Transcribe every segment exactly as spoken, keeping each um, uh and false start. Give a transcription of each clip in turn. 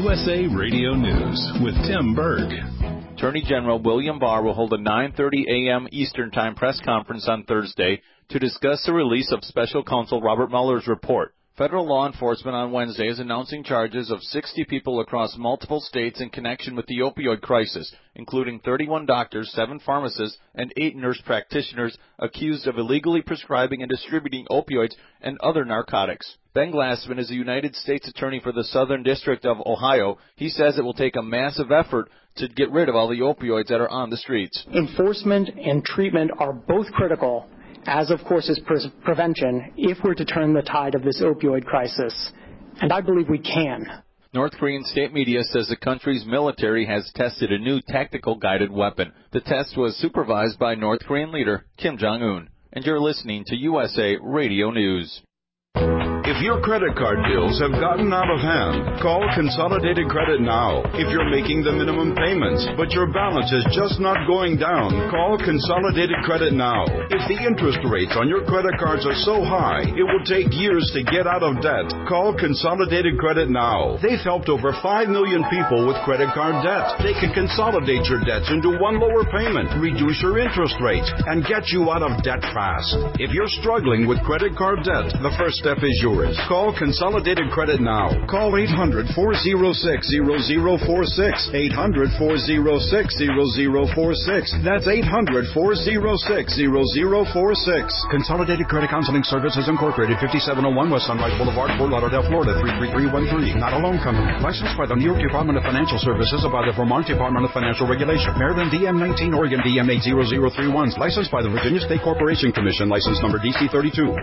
U S A Radio News with Tim Berg. Attorney General William Barr will hold a nine thirty a.m. Eastern Time press conference on Thursday to discuss the release of Special Counsel Robert Mueller's report. Federal law enforcement on Wednesday is announcing charges of sixty people across multiple states in connection with the opioid crisis, including thirty-one doctors, seven pharmacists, and eight nurse practitioners accused of illegally prescribing and distributing opioids and other narcotics. Ben Glassman is a United States Attorney for the Southern District of Ohio. He says it will take a massive effort to get rid of all the opioids that are on the streets. Enforcement and treatment are both critical, as of course is pre- prevention, if we're to turn the tide of this opioid crisis. And I believe we can. North Korean state media says the country's military has tested a new tactical guided weapon. The test was supervised by North Korean leader Kim Jong-un. And you're listening to U S A Radio News. If your credit card bills have gotten out of hand, call Consolidated Credit now. If you're making the minimum payments, but your balance is just not going down, call Consolidated Credit now. If the interest rates on your credit cards are so high, it will take years to get out of debt, call Consolidated Credit now. They've helped over five million people with credit card debt. They can consolidate your debts into one lower payment, reduce your interest rates, and get you out of debt fast. If you're struggling with credit card debt, the first step is yours. Call Consolidated Credit now. Call eight hundred, four oh six, zero zero four six. eight hundred, four oh six, zero zero four six. That's eight hundred, four oh six, zero zero four six. Consolidated Credit Counseling Services Incorporated, fifty-seven oh one West Sunrise Boulevard, Fort Lauderdale, Florida, three three three one three. Not a loan company. Licensed by the New York Department of Financial Services and by the Vermont Department of Financial Regulation. Maryland D M nineteen, Oregon D M eight zero zero three one. Licensed by the Virginia State Corporation Commission. License number D C thirty-two.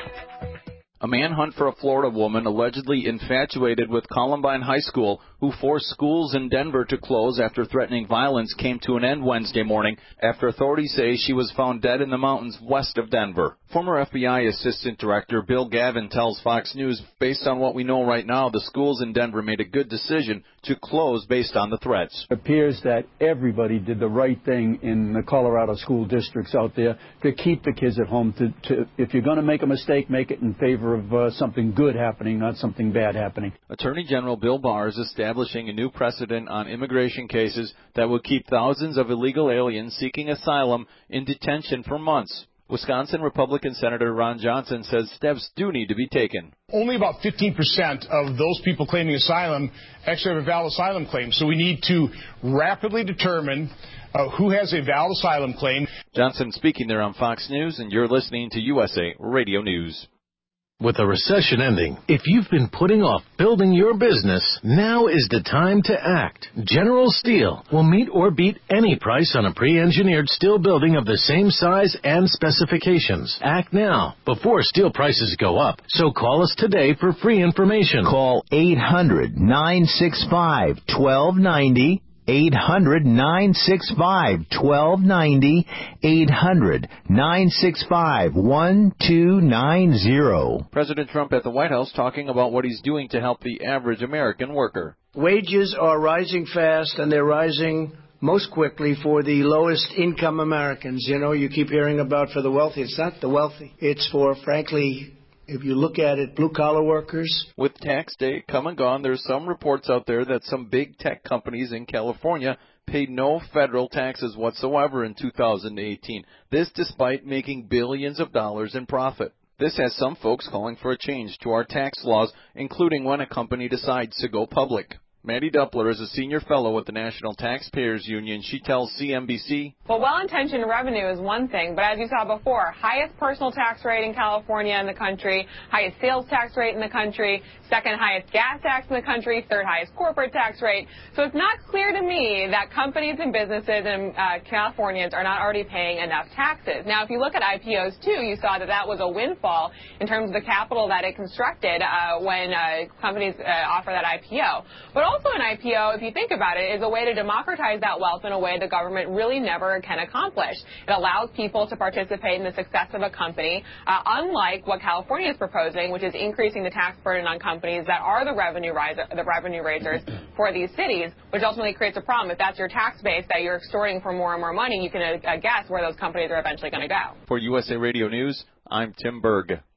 A manhunt for a Florida woman allegedly infatuated with Columbine High School, who forced schools in Denver to close after threatening violence, came to an end Wednesday morning after authorities say she was found dead in the mountains west of Denver. Former F B I Assistant Director Bill Gavin tells Fox News, based on what we know right now, the schools in Denver made a good decision to close based on the threats. It appears that everybody did the right thing in the Colorado school districts out there to keep the kids at home. To, to if you're going to make a mistake, make it in favor of uh, something good happening, not something bad happening. Attorney General Bill Barr is establishing a new precedent on immigration cases that will keep thousands of illegal aliens seeking asylum in detention for months. Wisconsin Republican Senator Ron Johnson says steps do need to be taken. Only about fifteen percent of those people claiming asylum actually have a valid asylum claim. So we need to rapidly determine uh, who has a valid asylum claim. Johnson speaking there on Fox News, and you're listening to U S A Radio News. With a recession ending, if you've been putting off building your business, now is the time to act. General Steel will meet or beat any price on a pre-engineered steel building of the same size and specifications. Act now, before steel prices go up. So call us today for free information. Call eight hundred, nine six five, one two nine zero. eight hundred, nine six five, one two nine zero. eight hundred, nine six five, one two nine zero. President Trump at the White House talking about what he's doing to help the average American worker. Wages are rising fast, and they're rising most quickly for the lowest income Americans. You know, you keep hearing about for the wealthy. It's not the wealthy. It's for, frankly, if you look at it, blue-collar workers. With tax day come and gone, there's some reports out there that some big tech companies in California paid no federal taxes whatsoever in two thousand eighteen. This despite making billions of dollars in profit. This has some folks calling for a change to our tax laws, including when a company decides to go public. Maddie Doppler is a senior fellow at the National Taxpayers Union. She tells C N B C. Well, well-intentioned revenue is one thing, but as you saw before, highest personal tax rate in California in the country, highest sales tax rate in the country, second highest gas tax in the country, third highest corporate tax rate. So it's not clear to me that companies and businesses and uh, Californians are not already paying enough taxes. Now, if you look at I P Os, too, you saw that that was a windfall in terms of the capital that it constructed uh, when uh, companies uh, offer that I P O. But also Also, an I P O, if you think about it, is a way to democratize that wealth in a way the government really never can accomplish. It allows people to participate in the success of a company, uh, unlike what California is proposing, which is increasing the tax burden on companies that are the revenue riser, the revenue raisers for these cities, which ultimately creates a problem. If that's your tax base that you're extorting for more and more money, you can uh, guess where those companies are eventually going to go. For U S A Radio News, I'm Tim Berg.